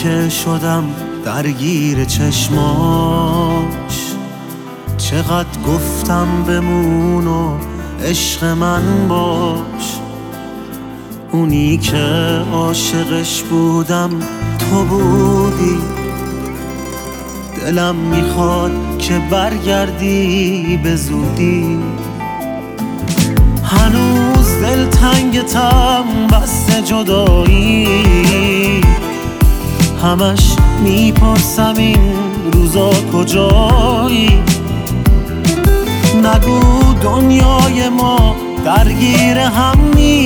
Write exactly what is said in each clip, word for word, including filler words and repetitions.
که شدم درگیر چشماش، چقدر گفتم بمون و عشق من باش. اونی که عاشقش بودم تو بودی، دلم میخواد که برگردی به زودی. هنوز دلتنگتم بسته جدایی، همش میپرسم این روزا کجایی. نگو دنیای ما درگیر هم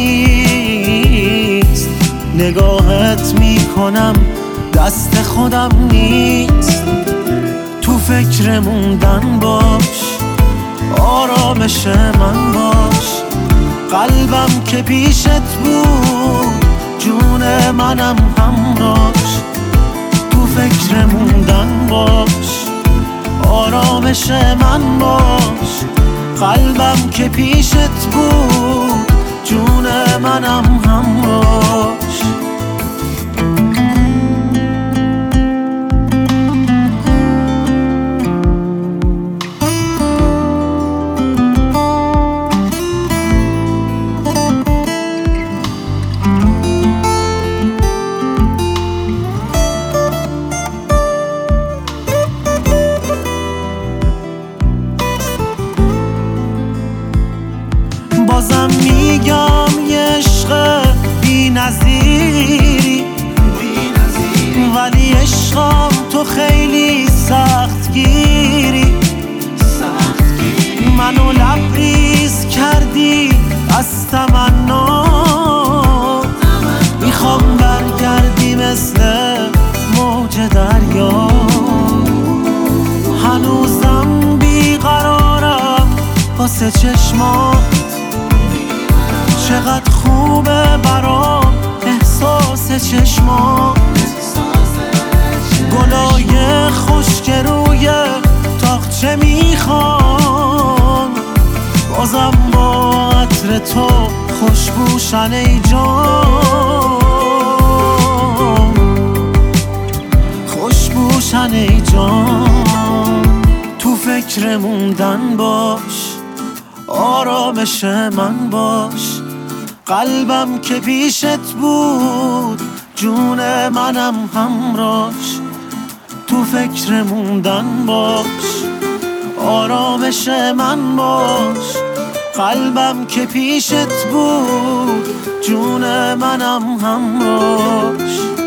نیست، نگاهت میکنم دست خودم نیست. تو فکر موندن باش، آرامش من باش. قلبم که پیشت بود، جون منم همراش. تو فکر موندن باش، آرامش من باش. قلبم که پیشت بود، جون منم همراش. بازم میگم یه عشق بی نظیری، ولی عشقم تو خیلی سخت گیری. منو لبریز کردی از تمنا، میخوام برگردی مثل موج دریا. هنوزم بیقرارم واسه چشمات، چقدر خوبه برام احساس چشمات. گلای خشک روی تاقچه میخوان، بازم با عطر تو خوشبوشن ای جان، خوشبوشن ای جان. تو فکر موندن باش، آرامش من باش. قلبم که پیشت بود، جون منم همراش. تو فکر موندن باش، آرامش من باش. قلبم که پیشت بود، جون منم همراش.